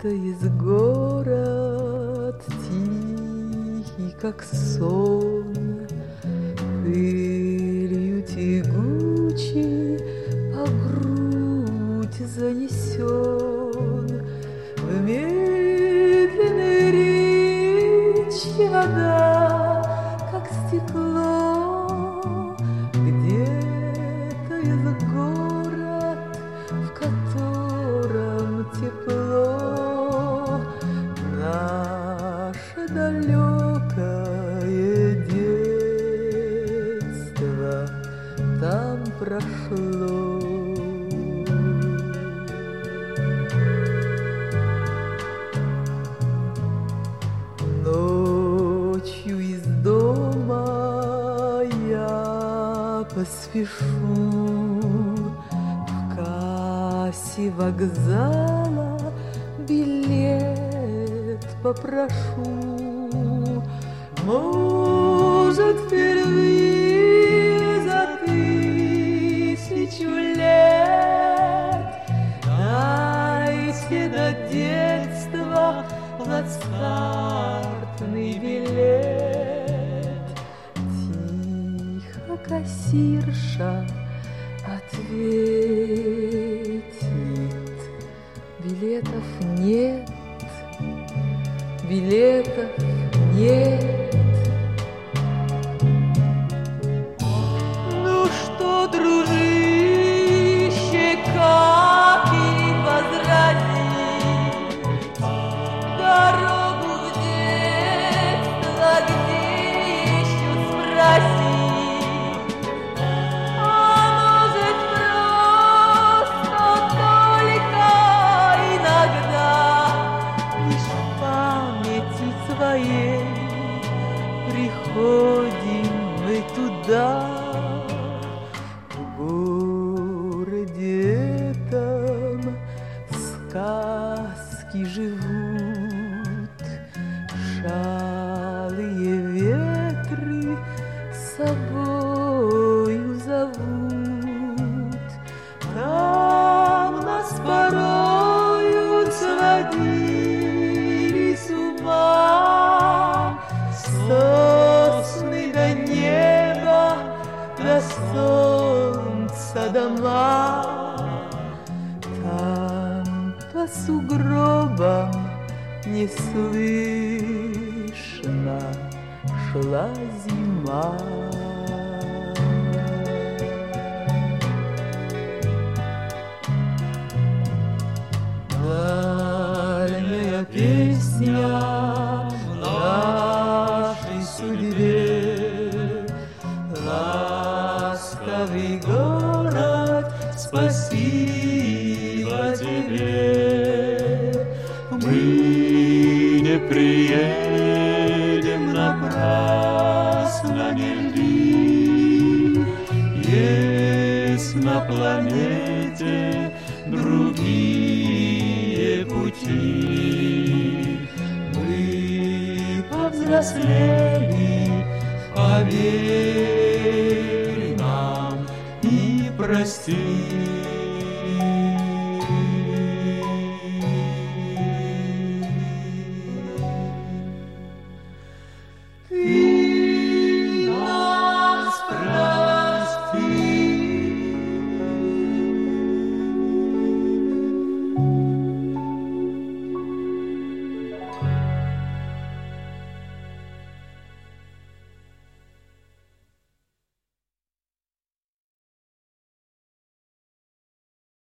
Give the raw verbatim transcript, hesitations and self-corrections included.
Где-то есть город тихий, как сон, пылью тягучей по грудь занесен. В медленной речи вода, как стекло. Где-то есть город, в котором тепло. Наше далекое детство там прошло. Ночью из дома я поспешу, в кассе вокзала билет попрошу. Может, впервые за тысячу лет дайте до детства плацкартный билет. Тихо кассирша ответит: билетов нет, билетов нет. Ну что, дружище, как и возразить? Дорогу в детство где еще спросить? А может, просто только иногда лишь в памяти своей приходим мы туда. В городе этом сказки живут, шалые ветры с собою зовут. Там нас порою сводили с ума сосны до неба, до солнца дома. Там по сугробам неслышно шла зима. Дальняя песня в нашей судьбе, ласковый город, спасибо тебе. Мы не приедем напрасно, не лги. Есть на планете другие пути. Мы повзрослели, поверь нам и прости.